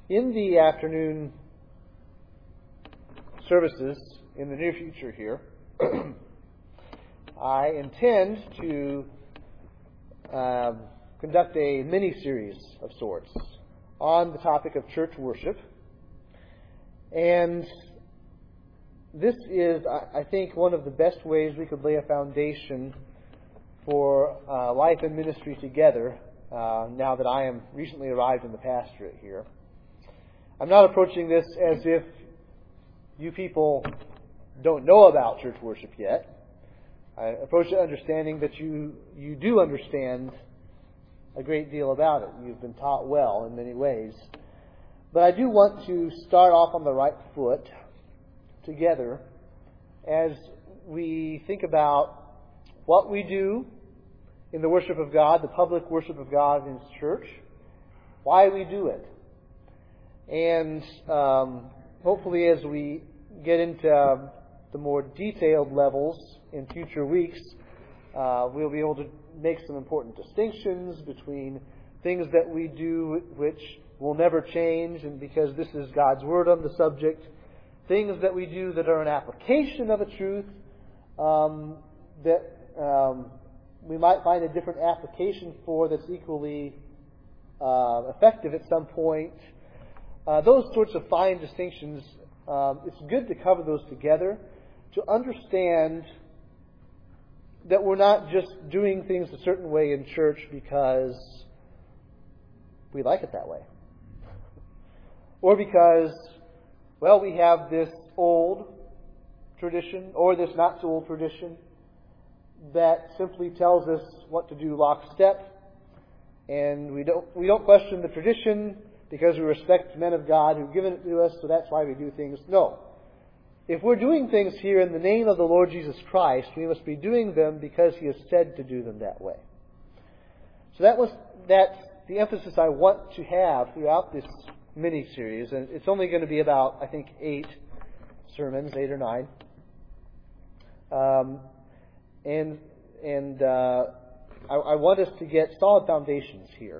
In the afternoon services in the near future here, I intend to conduct a mini-series of sorts on the topic of church worship. And this is, I think, one of the best ways we could lay a foundation for life and ministry together now that I am recently arrived in the pastorate here. I'm not approaching this as if you people don't know about church worship yet. I approach it understanding that you do understand a great deal about it. You've been taught well in many ways. But I do want to start off on the right foot together as we think about what we do in the worship of God, the public worship of God in His church, why we do it. And hopefully as we get into the more detailed levels in future weeks, we'll be able to make some important distinctions between things that we do which will never change, and because this is God's Word on the subject, things that we do that are an application of a truth that we might find a different application for that's equally effective at some point. Those sorts of fine distinctions, it's good to cover those together to understand that we're not just doing things a certain way in church because we like it that way. Or because, well, we have this old tradition or this not so old tradition that simply tells us what to do lockstep, and we don't question the tradition because we respect men of God who've given it to us, so that's why we do things. No. If we're doing things here in the name of the Lord Jesus Christ, we must be doing them because He has said to do them that way. So that's the emphasis I want to have throughout this mini-series, and it's only going to be about, I think, 8 sermons, 8 or 9. I want us to get solid foundations here.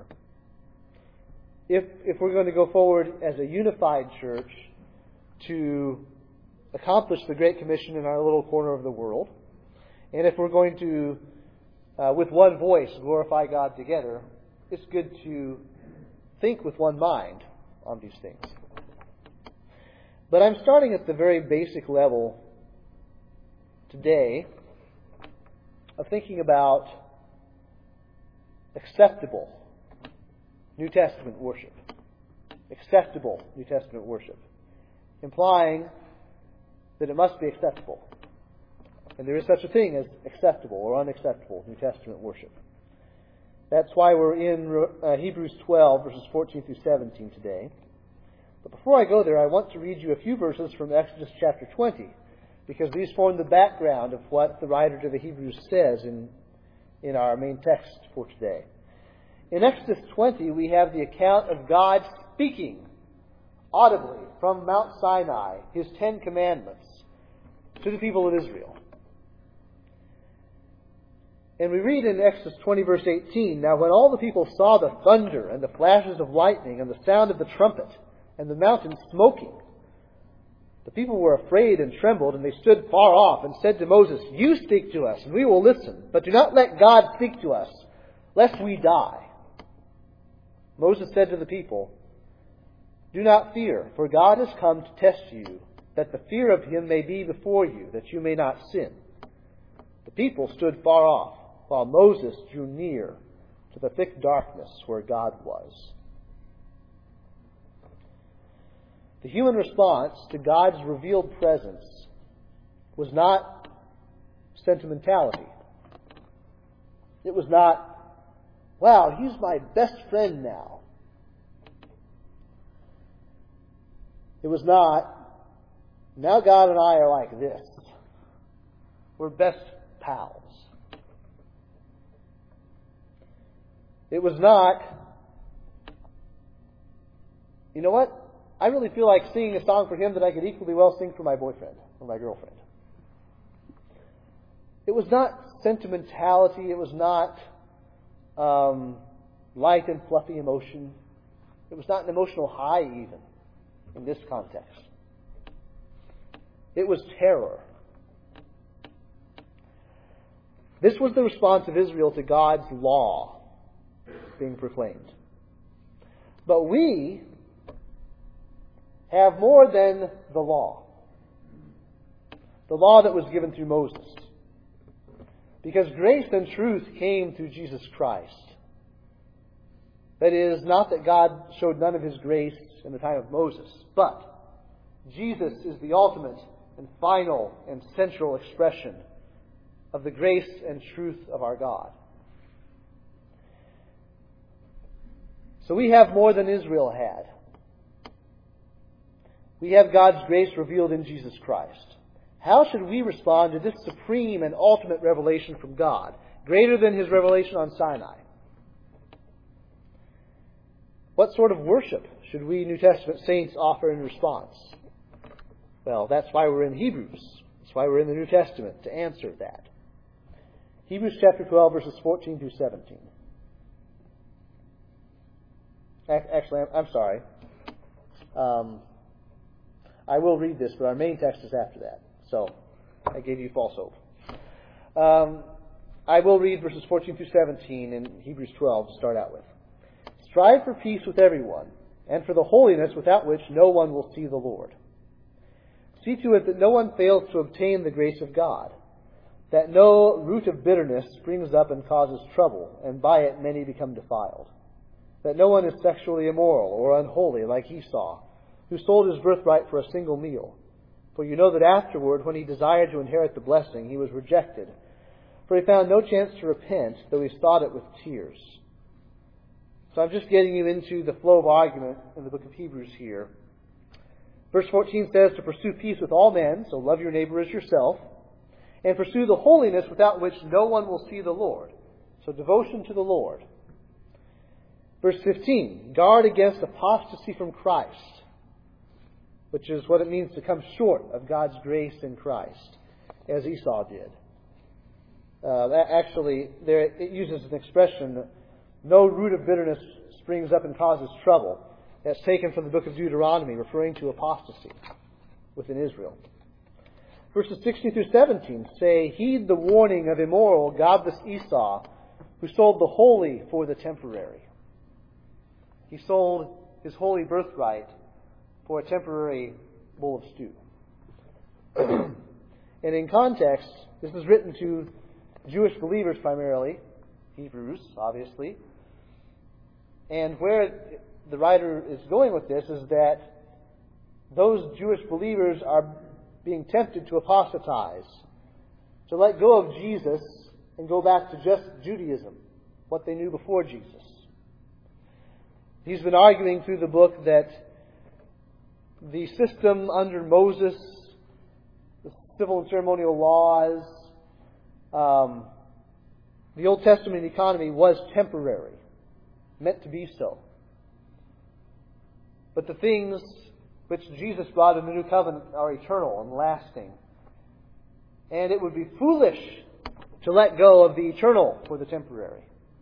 If we're going to go forward as a unified church to accomplish the Great Commission in our little corner of the world, and if we're going to, with one voice, glorify God together, it's good to think with one mind on these things. But I'm starting at the very basic level today of thinking about acceptable New Testament worship. Acceptable New Testament worship. Implying that it must be acceptable. And there is such a thing as acceptable or unacceptable New Testament worship. That's why we're in Hebrews 12, verses 14 through 17 today. But before I go there, I want to read you a few verses from Exodus chapter 20, because these form the background of what the writer to the Hebrews says in our main text for today. In Exodus 20, we have the account of God speaking audibly from Mount Sinai His 10 commandments to the people of Israel. And we read in Exodus 20, verse 18, "Now when all the people saw the thunder and the flashes of lightning and the sound of the trumpet and the mountain smoking, the people were afraid and trembled, and they stood far off and said to Moses, 'You speak to us, and we will listen, but do not let God speak to us, lest we die.' Moses said to the people, 'Do not fear, for God has come to test you, that the fear of Him may be before you, that you may not sin.' The people stood far off, while Moses drew near to the thick darkness where God was." The human response to God's revealed presence was not sentimentality. It was not, "Wow, He's my best friend now." It was not, "Now God and I are like this. We're best pals." It was not, "You know what? I really feel like singing a song for Him that I could equally well sing for my boyfriend or my girlfriend." It was not sentimentality. It was not light and fluffy emotion. It was not an emotional high even in this context. It was terror. This was the response of Israel to God's law being proclaimed. But we have more than the law. The law that was given through Moses. Because grace and truth came through Jesus Christ. That is, not that God showed none of His grace in the time of Moses, but Jesus is the ultimate and final and central expression of the grace and truth of our God. So we have more than Israel had. We have God's grace revealed in Jesus Christ. How should we respond to this supreme and ultimate revelation from God, greater than His revelation on Sinai? What sort of worship should we New Testament saints offer in response? Well, that's why we're in Hebrews. That's why we're in the New Testament, to answer that. Hebrews chapter 12, verses 14 through 17. Actually, I'm sorry. I will read this, but our main text is after that. So, I gave you false hope. I will read verses 14 through 17 in Hebrews 12 to start out with. Strive for peace with everyone, and for the holiness without which no one will see the Lord. See to it that no one fails to obtain the grace of God, that no root of bitterness springs up and causes trouble, and by it many become defiled. That no one is sexually immoral or unholy like Esau, who sold his birthright for a single meal. For you know that afterward, when he desired to inherit the blessing, he was rejected. For he found no chance to repent, though he sought it with tears. So I'm just getting you into the flow of argument in the book of Hebrews here. Verse 14 says to pursue peace with all men, so love your neighbor as yourself, and pursue the holiness without which no one will see the Lord. So devotion to the Lord. Verse 15, guard against apostasy from Christ, which is what it means to come short of God's grace in Christ, as Esau did. Actually, there it uses an expression, no root of bitterness springs up and causes trouble. That's taken from the book of Deuteronomy, referring to apostasy within Israel. Verses 16 through 17 say, heed the warning of immoral, godless Esau, who sold the holy for the temporary. He sold his holy birthright for a temporary bowl of stew. And in context, this is written to Jewish believers primarily, Hebrews, obviously. And where the writer is going with this is that those Jewish believers are being tempted to apostatize, to let go of Jesus and go back to just Judaism, what they knew before Jesus. He's been arguing through the book that the system under Moses, the civil and ceremonial laws, the Old Testament economy was temporary, meant to be so. But the things which Jesus brought in the new covenant are eternal and lasting. And it would be foolish to let go of the eternal for the temporary.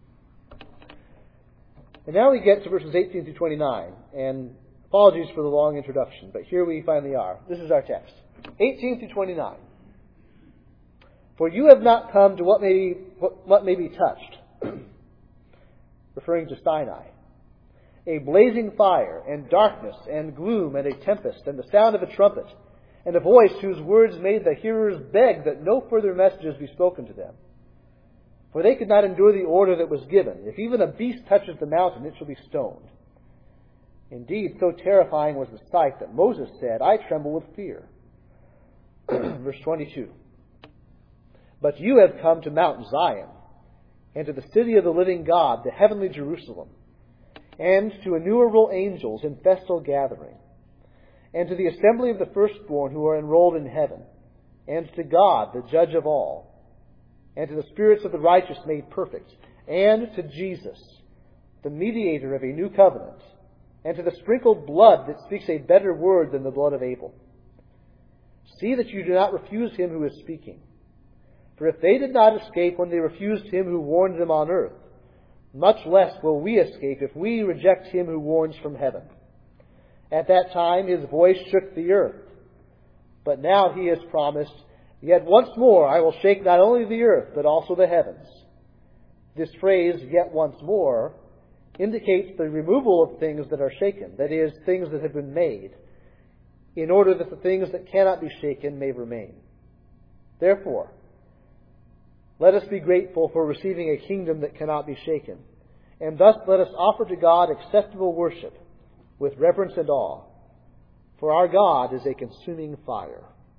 And now we get to verses 18 through 29. And apologies for the long introduction, but here we finally are. This is our text. 18 through 29. For you have not come to what may be touched, referring to Sinai, a blazing fire, and darkness, and gloom, and a tempest, and the sound of a trumpet, and a voice whose words made the hearers beg that no further messages be spoken to them. For they could not endure the order that was given. If even a beast touches the mountain, it shall be stoned. Indeed, so terrifying was the sight that Moses said, I tremble with fear. Verse 22. But you have come to Mount Zion, and to the city of the living God, the heavenly Jerusalem, and to innumerable angels in festal gathering, and to the assembly of the firstborn who are enrolled in heaven, and to God, the judge of all, and to the spirits of the righteous made perfect, and to Jesus, the mediator of a new covenant, and to the sprinkled blood that speaks a better word than the blood of Abel. See that you do not refuse him who is speaking. For if they did not escape when they refused him who warned them on earth, Much less will we escape if we reject him who warns from heaven. At that time his voice shook the earth. But now he has promised, yet once more I will shake not only the earth, but also the heavens. This phrase, yet once more, indicates the removal of things that are shaken, that is, things that have been made, in order that the things that cannot be shaken may remain. Therefore, let us be grateful for receiving a kingdom that cannot be shaken, and thus let us offer to God acceptable worship with reverence and awe, for our God is a consuming fire.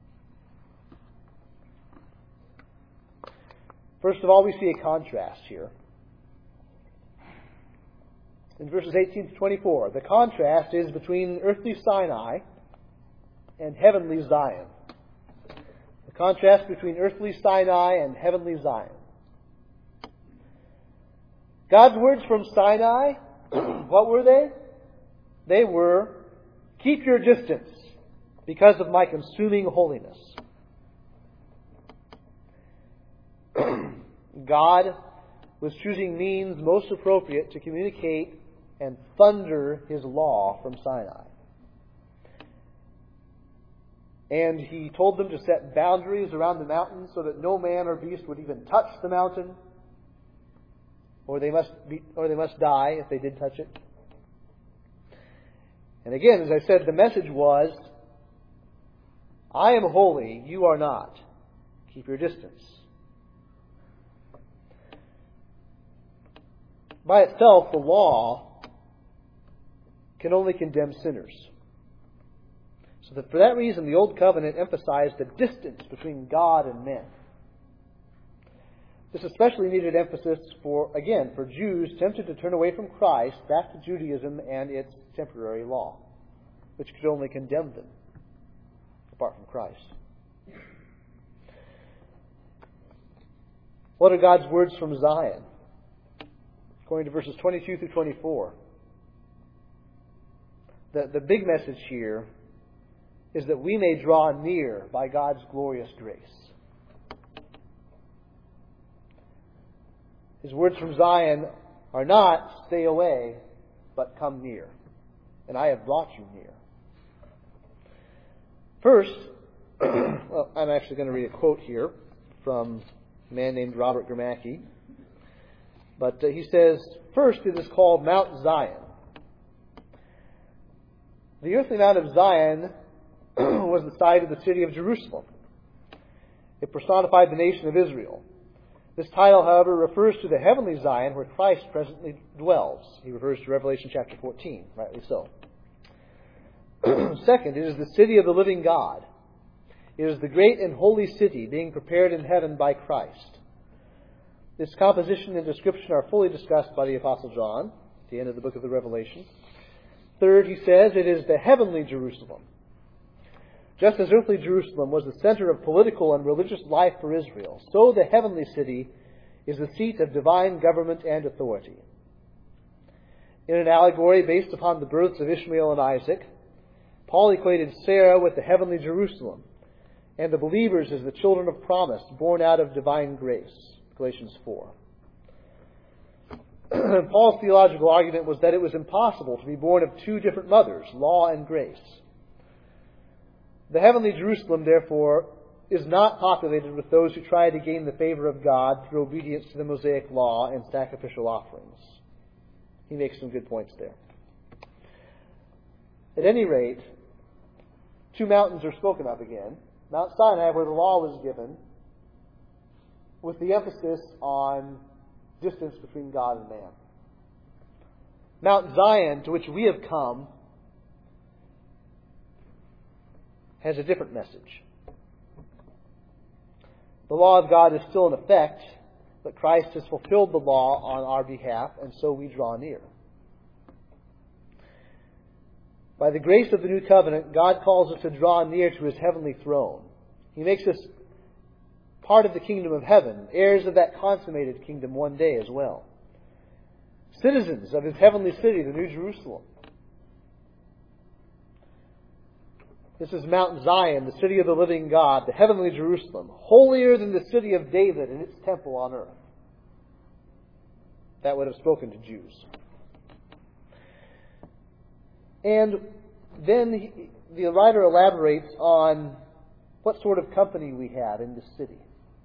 First of all, we see a contrast here. In verses 18 to 24, the contrast is between earthly Sinai and heavenly Zion. The contrast between earthly Sinai and heavenly Zion. God's words from Sinai, what were they? They were, keep your distance because of my consuming holiness. God was choosing means most appropriate to communicate and thunder his law from Sinai. And he told them to set boundaries around the mountain so that no man or beast would even touch the mountain, or they must die if they did touch it. And again, as I said, the message was, I am holy, you are not. Keep your distance. By itself, the law can only condemn sinners. So that for that reason, the Old Covenant emphasized the distance between God and men. This especially needed emphasis for Jews tempted to turn away from Christ back to Judaism and its temporary law, which could only condemn them apart from Christ. What are God's words from Zion? According to verses 22 through 24. The big message here is that we may draw near by God's glorious grace. His words from Zion are not, stay away, but come near. And I have brought you near. First, I'm actually going to read a quote here from a man named Robert Gramacki. But he says, first it is called Mount Zion. The earthly Mount of Zion was the site of the city of Jerusalem. It personified the nation of Israel. This title, however, refers to the heavenly Zion where Christ presently dwells. He refers to Revelation chapter 14, rightly so. Second, it is the city of the living God. It is the great and holy city being prepared in heaven by Christ. This composition and description are fully discussed by the Apostle John at the end of the book of the Revelation. Third, he says, it is the heavenly Jerusalem. Just as earthly Jerusalem was the center of political and religious life for Israel, so the heavenly city is the seat of divine government and authority. In an allegory based upon the births of Ishmael and Isaac, Paul equated Sarah with the heavenly Jerusalem, and the believers as the children of promise, born out of divine grace. Galatians 4. Paul's theological argument was that it was impossible to be born of two different mothers, law and grace. The heavenly Jerusalem, therefore, is not populated with those who try to gain the favor of God through obedience to the Mosaic law and sacrificial offerings. He makes some good points there. At any rate, two mountains are spoken of again. Mount Sinai, where the law was given, with the emphasis on distance between God and man. Mount Zion, to which we have come, has a different message. The law of God is still in effect, but Christ has fulfilled the law on our behalf, and so we draw near. By the grace of the new covenant, God calls us to draw near to His heavenly throne. He makes us part of the kingdom of heaven, heirs of that consummated kingdom one day as well. Citizens of His heavenly city, the New Jerusalem. This is Mount Zion, the city of the living God, the heavenly Jerusalem, holier than the city of David and its temple on earth. that would have spoken to Jews. And then the writer elaborates on what sort of company we have in this city.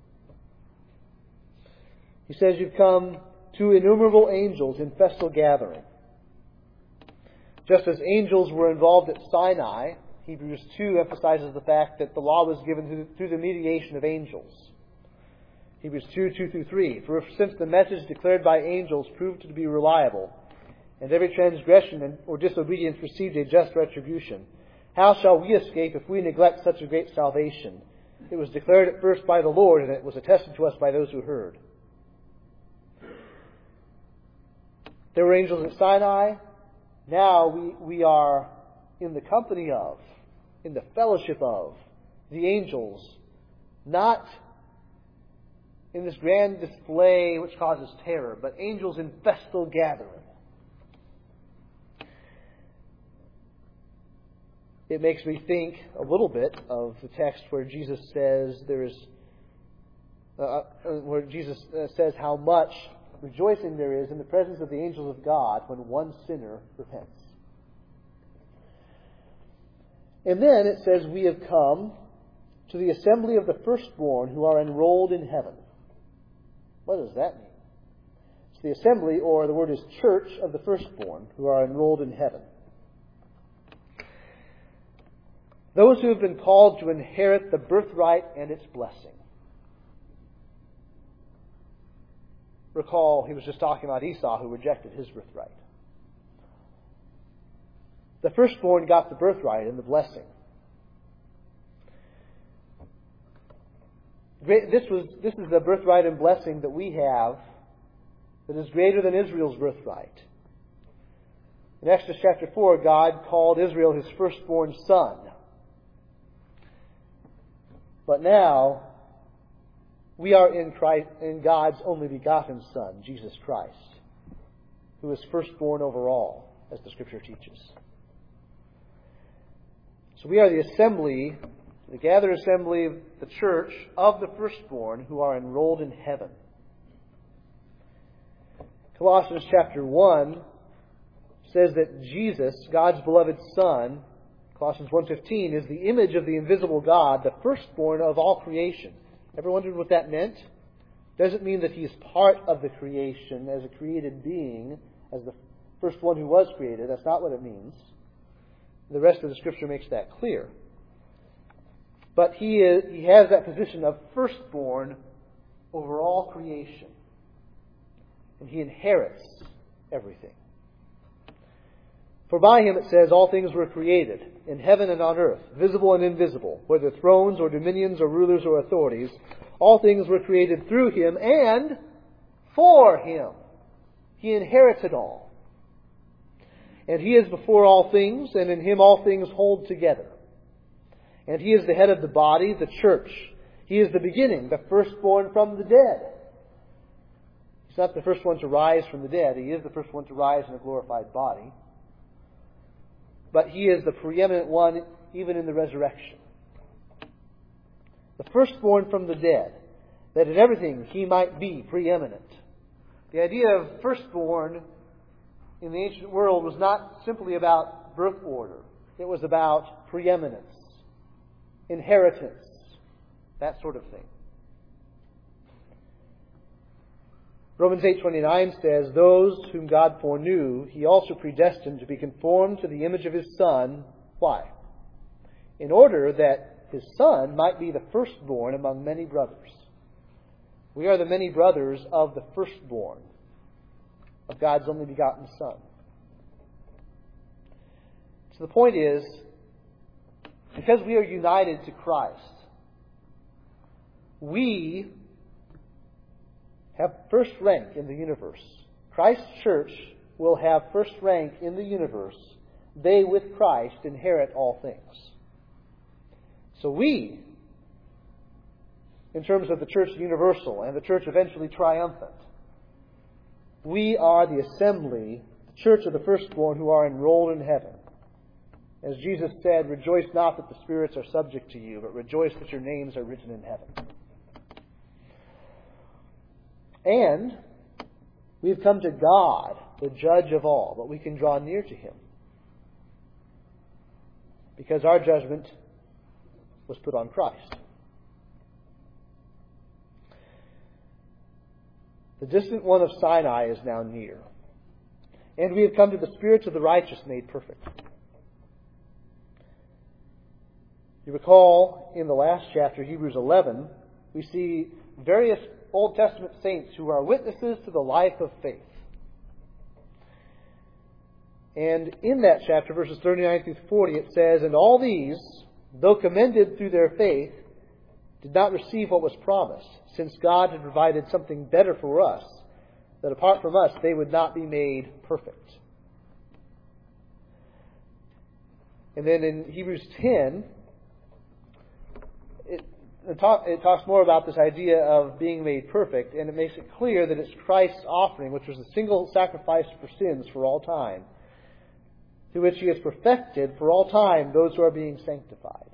He says, you've come to innumerable angels in festal gathering. Just as angels were involved at Sinai, Hebrews 2 emphasizes the fact that the law was given through the mediation of angels. Hebrews 2:2-3. For since the message declared by angels proved to be reliable, and every transgression or disobedience received a just retribution, how shall we escape if we neglect such a great salvation? It was declared at first by the Lord, and it was attested to us by those who heard. There were angels at Sinai. Now we are in the company of, in the fellowship of, the angels, not in this grand display which causes terror, but angels in festal gathering. It makes me think a little bit of the text where Jesus says says how much rejoicing there is in the presence of the angels of God when one sinner repents. And then it says, we have come to the assembly of the firstborn who are enrolled in heaven. What does that mean? It's the assembly, or the word is church, of the firstborn who are enrolled in heaven. Those who have been called to inherit the birthright and its blessing. Recall, he was just talking about Esau who rejected his birthright. The firstborn got the birthright and the blessing. This is the birthright and blessing that we have that is greater than Israel's birthright. In Exodus chapter 4, God called Israel his firstborn son. But now, we are in God's only begotten Son, Jesus Christ, who is firstborn over all, as the Scripture teaches. So we are the assembly, the gathered assembly of the church of the firstborn who are enrolled in heaven. Colossians chapter 1 says that Jesus, God's beloved Son, Colossians 1:15, is the image of the invisible God, the firstborn of all creation. Ever wondered what that meant? Doesn't mean that he is part of the creation as a created being, as the first one who was created. That's not what it means. The rest of the Scripture makes that clear. But he has that position of firstborn over all creation. And he inherits everything. For by him, it says, all things were created, in heaven and on earth, visible and invisible, whether thrones or dominions or rulers or authorities. All things were created through him and for him. He inherits it all. And he is before all things, and in him all things hold together. And he is the head of the body, the church. He is the beginning, the firstborn from the dead. He's not the first one to rise from the dead. He is the first one to rise in a glorified body. But he is the preeminent one even in the resurrection. The firstborn from the dead, that in everything he might be preeminent. The idea of firstborn in the ancient world was not simply about birth order. It was about preeminence, inheritance, that sort of thing. Romans 8:29 says, those whom God foreknew, he also predestined to be conformed to the image of his Son. Why? In order that his Son might be the firstborn among many brothers. We are the many brothers of the firstborn of God's only begotten Son. So the point is, because we are united to Christ, we have first rank in the universe. Christ's church will have first rank in the universe. They, with Christ, inherit all things. So we, in terms of the church universal and the church eventually triumphant, we are the assembly, the church of the firstborn who are enrolled in heaven. As Jesus said, rejoice not that the spirits are subject to you, but rejoice that your names are written in heaven. And We've come to God, the judge of all, but we can draw near to Him, because our judgment was put on Christ. The distant one of Sinai is now near, and we have come to the spirits of the righteous made perfect. You recall in the last chapter, Hebrews 11, we see various Old Testament saints who are witnesses to the life of faith. And in that chapter, verses 39 through 40, it says, "And all these, though commended through their faith, did not receive what was promised, since God had provided something better for us, that apart from us they would not be made perfect." And then in Hebrews 10, it talks more about this idea of being made perfect, and it makes it clear that it's Christ's offering, which was a single sacrifice for sins for all time, through which He has perfected for all time those who are being sanctified.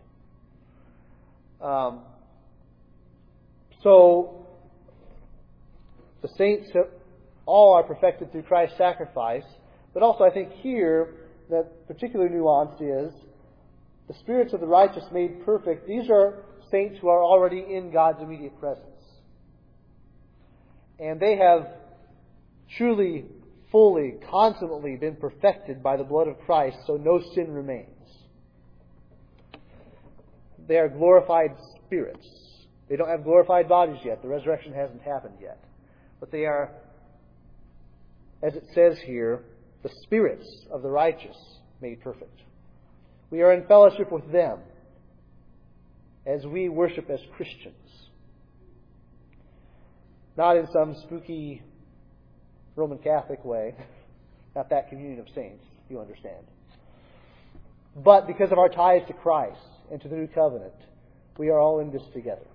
So, the saints all are perfected through Christ's sacrifice, but also I think here, the particular nuance is, the spirits of the righteous made perfect, these are saints who are already in God's immediate presence. And they have truly, fully, consummately been perfected by the blood of Christ, so no sin remains. They are glorified spirits. They don't have glorified bodies yet. The resurrection hasn't happened yet. But they are, as it says here, the spirits of the righteous made perfect. We are in fellowship with them as we worship as Christians. Not in some spooky Roman Catholic way. Not that communion of saints, you understand. But because of our ties to Christ and to the new covenant, we are all in this together.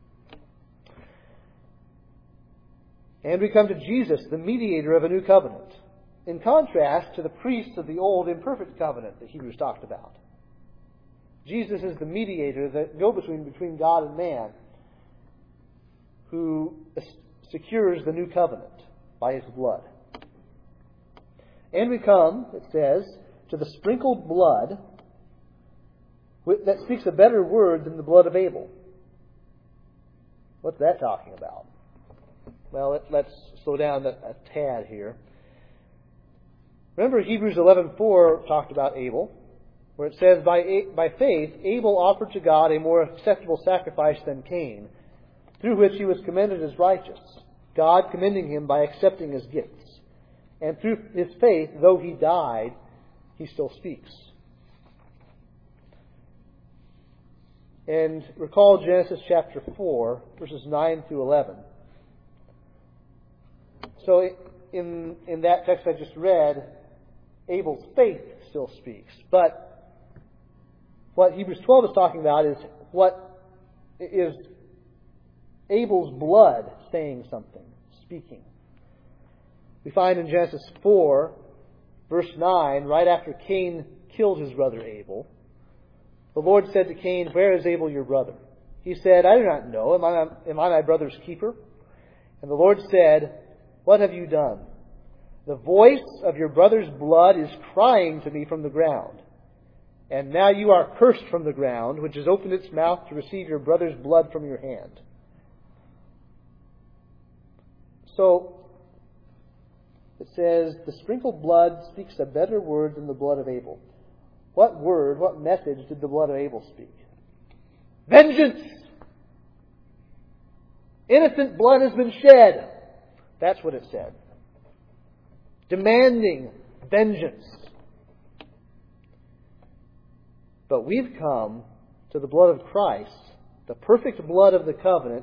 And we come to Jesus, the mediator of a new covenant, in contrast to the priests of the old imperfect covenant that Hebrews talked about. Jesus is the mediator, the go-between between God and man, who secures the new covenant by His blood. And we come, it says, to the sprinkled blood that speaks a better word than the blood of Abel. What's that talking about? Well, let's slow down a tad here. Remember, Hebrews 11:4 talked about Abel, where it says, by faith, Abel offered to God a more acceptable sacrifice than Cain, through which he was commended as righteous, God commending him by accepting his gifts. And through his faith, though he died, he still speaks. And recall Genesis chapter 4, verses 9 through 11. So in that text I just read, Abel's faith still speaks. But what Hebrews 12 is talking about is what is Abel's blood saying something, speaking. We find in Genesis 4, verse 9, right after Cain killed his brother Abel, the Lord said to Cain, "Where is Abel your brother?" He said, "I do not know. Am I my brother's keeper?" And the Lord said, "What have you done? The voice of your brother's blood is crying to me from the ground. And now you are cursed from the ground, which has opened its mouth to receive your brother's blood from your hand." So, it says, the sprinkled blood speaks a better word than the blood of Abel. What word, what message did the blood of Abel speak? Vengeance! Innocent blood has been shed. That's what it said. Demanding vengeance. But we've come to the blood of Christ, the perfect blood of the covenant,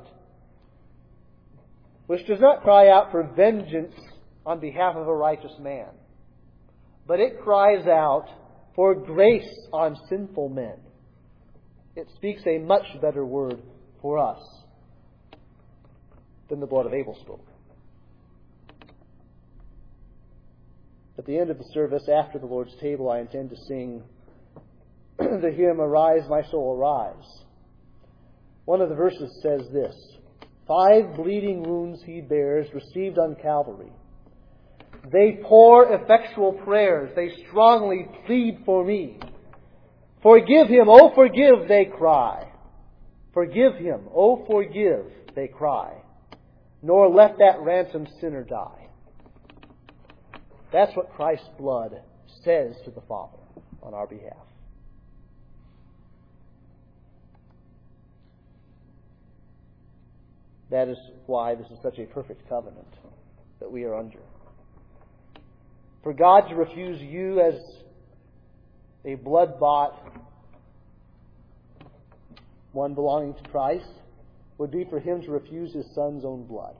which does not cry out for vengeance on behalf of a righteous man, but it cries out for grace on sinful men. It speaks a much better word for us than the blood of Abel spoke. At the end of the service, after the Lord's table, I intend to sing the hymn, "Arise, my soul, arise." One of the verses says this: 5 bleeding wounds He bears, received on Calvary. They pour effectual prayers. They strongly plead for me. Forgive him, oh forgive, they cry. Forgive him, oh forgive, they cry. Nor let that ransomed sinner die. That's what Christ's blood says to the Father on our behalf. That is why this is such a perfect covenant that we are under. For God to refuse you as a blood-bought one belonging to Christ would be for Him to refuse His Son's own blood.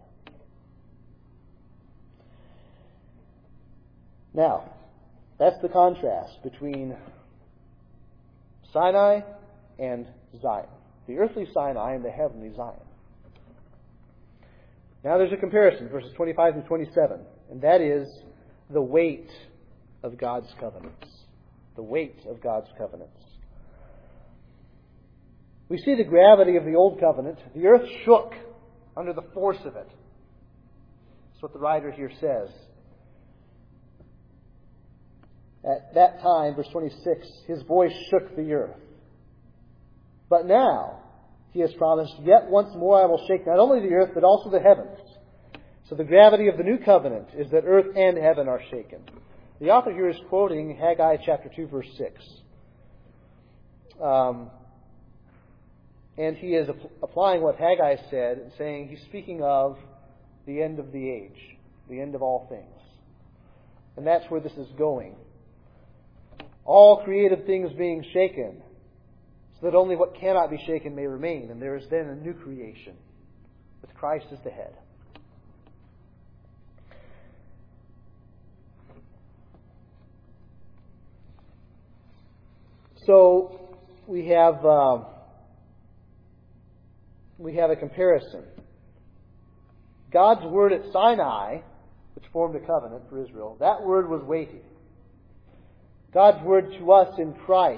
Now, that's the contrast between Sinai and Zion. The earthly Sinai and the heavenly Zion. Now there's a comparison, verses 25 and 27, and that is the weight of God's covenants. The weight of God's covenants. We see the gravity of the old covenant. The earth shook under the force of it. That's what the writer here says. At that time, verse 26, His voice shook the earth. But now, He has promised, yet once more I will shake not only the earth, but also the heavens. So the gravity of the new covenant is that earth and heaven are shaken. The author here is quoting Haggai chapter 2, verse 6. And he is applying what Haggai said and saying he's speaking of the end of the age, the end of all things. And that's where this is going. All created things being shaken, so that only what cannot be shaken may remain. And there is then a new creation, with Christ as the head. So we have a comparison. God's word at Sinai, which formed a covenant for Israel, that word was weighty. God's word to us in Christ,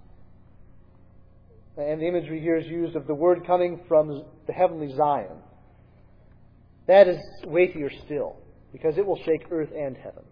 and the imagery here is used of the word coming from the heavenly Zion, that is weightier still, because it will shake earth and heaven.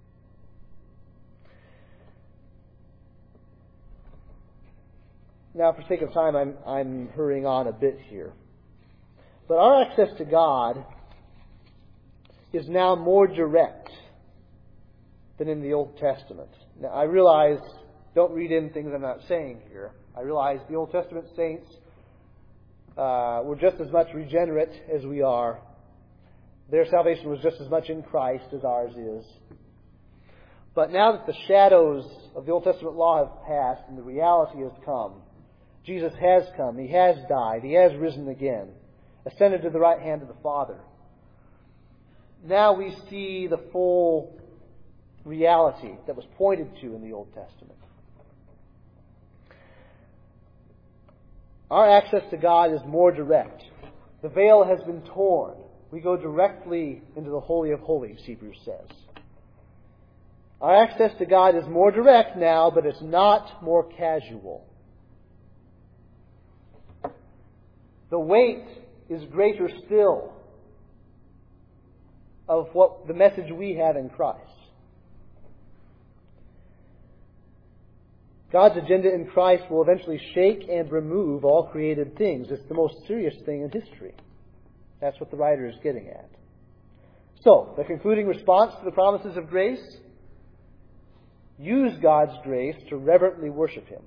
Now, for sake of time, I'm hurrying on a bit here. But our access to God is now more direct than in the Old Testament. Now, I realize, don't read in things I'm not saying here. I realize the Old Testament saints were just as much regenerate as we are. Their salvation was just as much in Christ as ours is. But now that the shadows of the Old Testament law have passed and the reality has come, Jesus has come, He has died, He has risen again, ascended to the right hand of the Father. Now we see the full reality that was pointed to in the Old Testament. Our access to God is more direct. The veil has been torn. We go directly into the Holy of Holies, Hebrews says. Our access to God is more direct now, but it's not more casual. The weight is greater still of what the message we have in Christ. God's agenda in Christ will eventually shake and remove all created things. It's the most serious thing in history. That's what the writer is getting at. So, the concluding response to the promises of grace: use God's grace to reverently worship Him.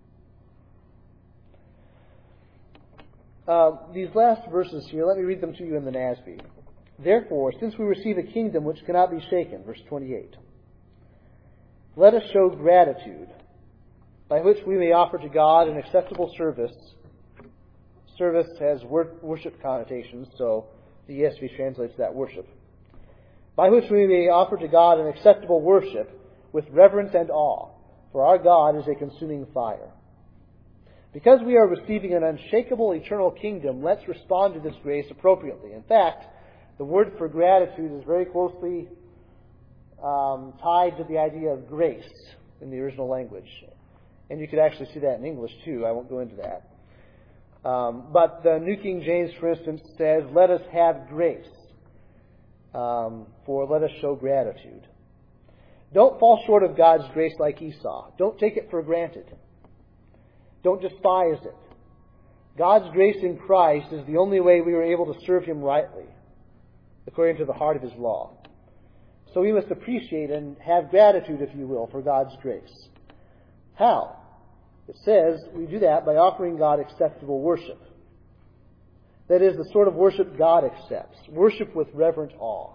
These last verses here, let me read them to you in the NASB. Therefore, since we receive a kingdom which cannot be shaken, verse 28, let us show gratitude, by which we may offer to God an acceptable service. Service has worship connotations, so the ESV translates that worship. By which we may offer to God an acceptable worship with reverence and awe, for our God is a consuming fire. Because we are receiving an unshakable eternal kingdom, let's respond to this grace appropriately. In fact, the word for gratitude is very closely tied to the idea of grace in the original language. And you could actually see that in English too. I won't go into that. But the New King James, for instance, says, let us have grace. for let us show gratitude. Don't fall short of God's grace like Esau. Don't take it for granted. Don't despise it. God's grace in Christ is the only way we are able to serve Him rightly, according to the heart of His law. So we must appreciate and have gratitude, if you will, for God's grace. How? It says we do that by offering God acceptable worship. That is, the sort of worship God accepts. Worship with reverent awe.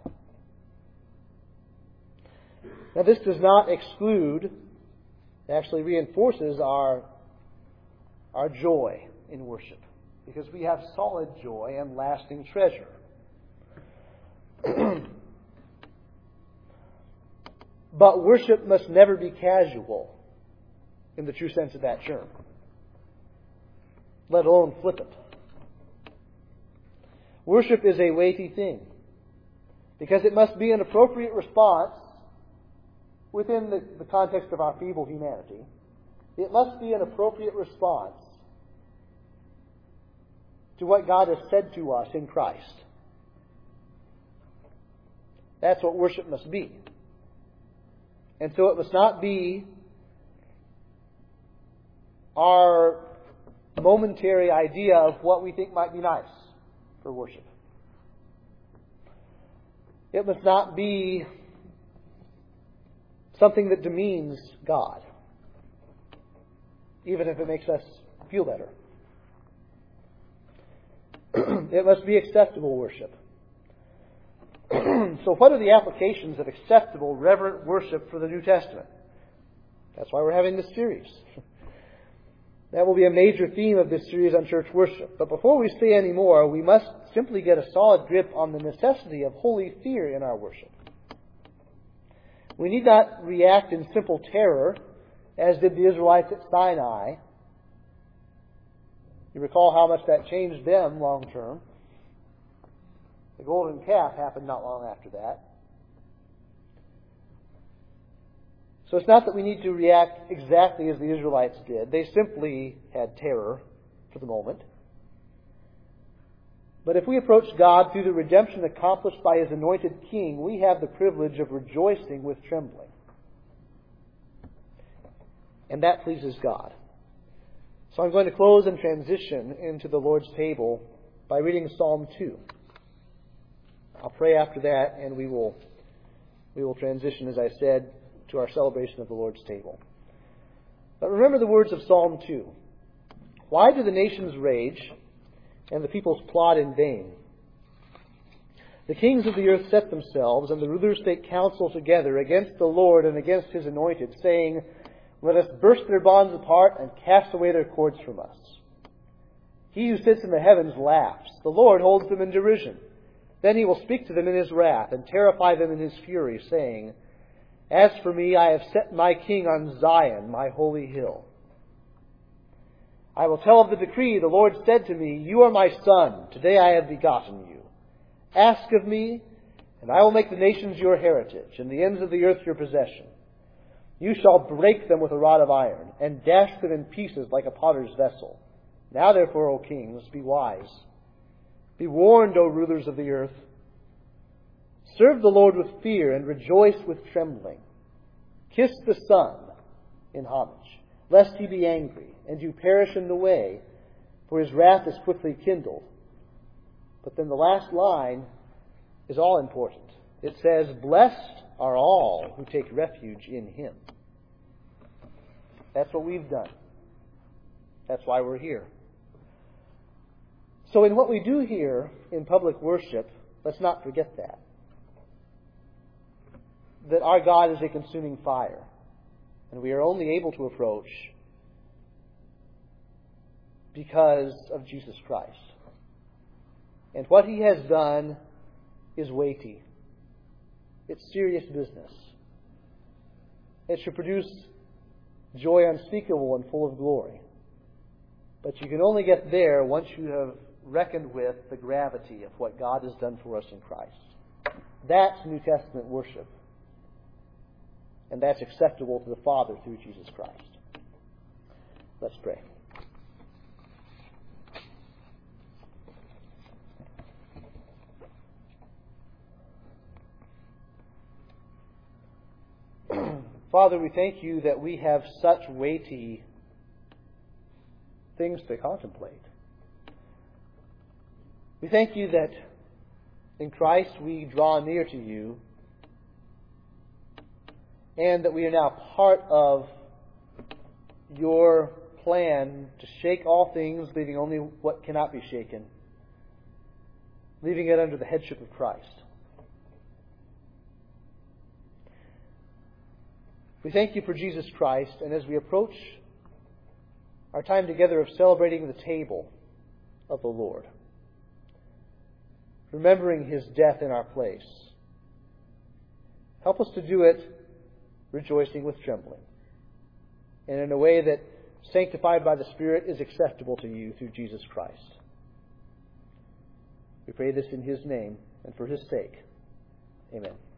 Now this does not exclude, it actually reinforces our joy in worship, because we have solid joy and lasting treasure. But worship must never be casual in the true sense of that term, let alone flippant. Worship is a weighty thing, because it must be an appropriate response within the context of our feeble humanity. It must be an appropriate response to what God has said to us in Christ. That's what worship must be. And so it must not be our momentary idea of what we think might be nice for worship. It must not be something that demeans God, even if it makes us feel better. It must be acceptable worship. So what are the applications of acceptable, reverent worship for the New Testament? That's why we're having this series. That will be a major theme of this series on church worship. But before we say any more, we must simply get a solid grip on the necessity of holy fear in our worship. We need not react in simple terror, as did the Israelites at Sinai. You recall how much that changed them long term. The golden calf happened not long after that. So it's not that we need to react exactly as the Israelites did. They simply had terror for the moment. But if we approach God through the redemption accomplished by His anointed King, we have the privilege of rejoicing with trembling. And that pleases God. So I'm going to close and transition into the Lord's table by reading Psalm 2. I'll pray after that, and we will transition, as I said, to our celebration of the Lord's table. But remember the words of Psalm 2. Why do the nations rage and the peoples plot in vain? The kings of the earth set themselves, and the rulers take counsel together against the Lord and against His anointed, saying, let us burst their bonds apart and cast away their cords from us. He who sits in the heavens laughs. The Lord holds them in derision. Then He will speak to them in His wrath and terrify them in His fury, saying, as for me, I have set my king on Zion, my holy hill. I will tell of the decree. The Lord said to me, you are my son. Today I have begotten you. Ask of me, and I will make the nations your heritage, and the ends of the earth your possession. You shall break them with a rod of iron, and dash them in pieces like a potter's vessel. Now therefore, O kings, be wise. Be warned, O rulers of the earth. Serve the Lord with fear, and rejoice with trembling. Kiss the Son in homage, lest He be angry, and you perish in the way, for His wrath is quickly kindled. But then the last line is all important. It says, blessed are all who take refuge in Him. That's what we've done. That's why we're here. So in what we do here in public worship, let's not forget that. That our God is a consuming fire, and we are only able to approach because of Jesus Christ. And what He has done is weighty. It's serious business. It should produce joy unspeakable and full of glory. But you can only get there once you have reckoned with the gravity of what God has done for us in Christ. That's New Testament worship. And that's acceptable to the Father through Jesus Christ. Let's pray. Father, we thank you that we have such weighty things to contemplate. We thank you that in Christ we draw near to you, and that we are now part of your plan to shake all things, leaving only what cannot be shaken, leaving it under the headship of Christ. We thank you for Jesus Christ, and as we approach our time together of celebrating the table of the Lord, remembering His death in our place, help us to do it rejoicing with trembling, and in a way that, sanctified by the Spirit, is acceptable to you through Jesus Christ. We pray this in His name and for His sake. Amen.